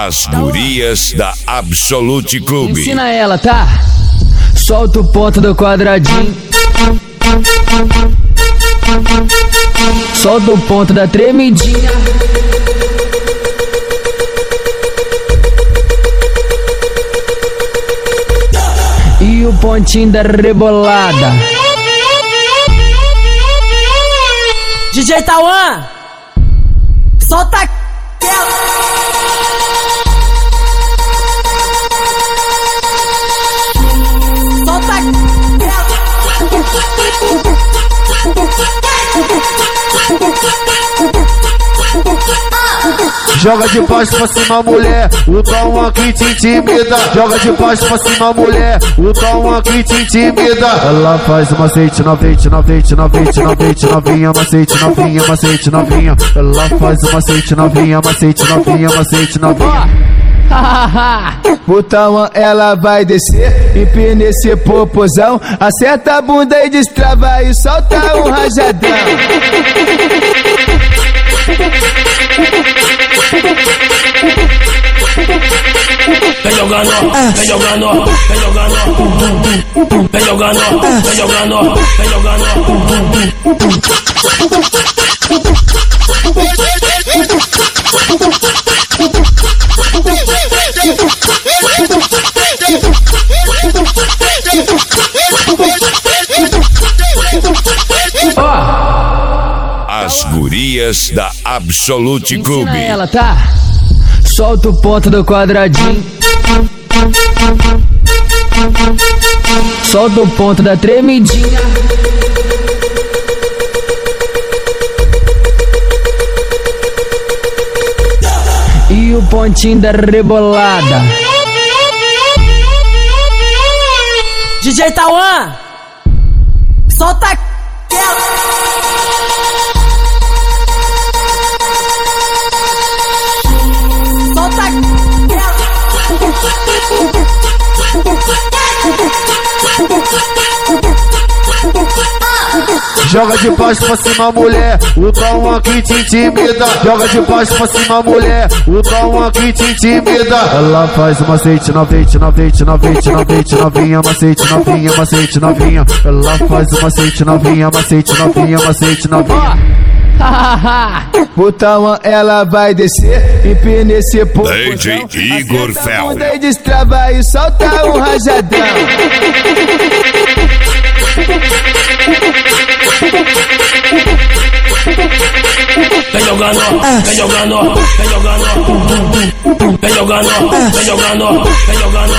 As gurias da Absolute Clube. Ensina ela, tá? Solta o ponto do quadradinho. Solta o ponto da tremidinha. E o pontinho da rebolada. DJ Tauan, solta aquela. Solta aquela. Joga de baixo pra cima, mulher, o tom aqui te intimida. Joga de baixo pra cima, mulher, o tom aqui te intimida. Ela faz um macete novinha, macete novinha, macete novinha. Ela faz um macete novinha, macete novinha. Botão, ela vai descer, empina esse popozão, acerta a bunda e destrava e solta um rajadão. Vem jogando, vem jogando, vem jogando, vem jogando, vem jogando, vem jogando. As gurias da Absolute Clube. Ensina ela, tá? Solta o ponto do quadradinho. Solta o ponto da tremidinha. E o pontinho da rebolada. DJ Tauan, solta aquela. Solta aquela. Joga de baixo pra cima, mulher, o tom aqui te intimida. Joga de baixo pra cima, mulher, o tom aqui te intimida. Ela faz um macete novinha, macete novinha. Ela faz um macete novinha, macete novinha. Botão, ela vai descer, empina esse popozão, DJ Igor acerta a bunda Fel. e destrava e solta um rajadão. Vem jogando, vem jogando, vem jogando, vem jogando, vem jogando, vem jogando.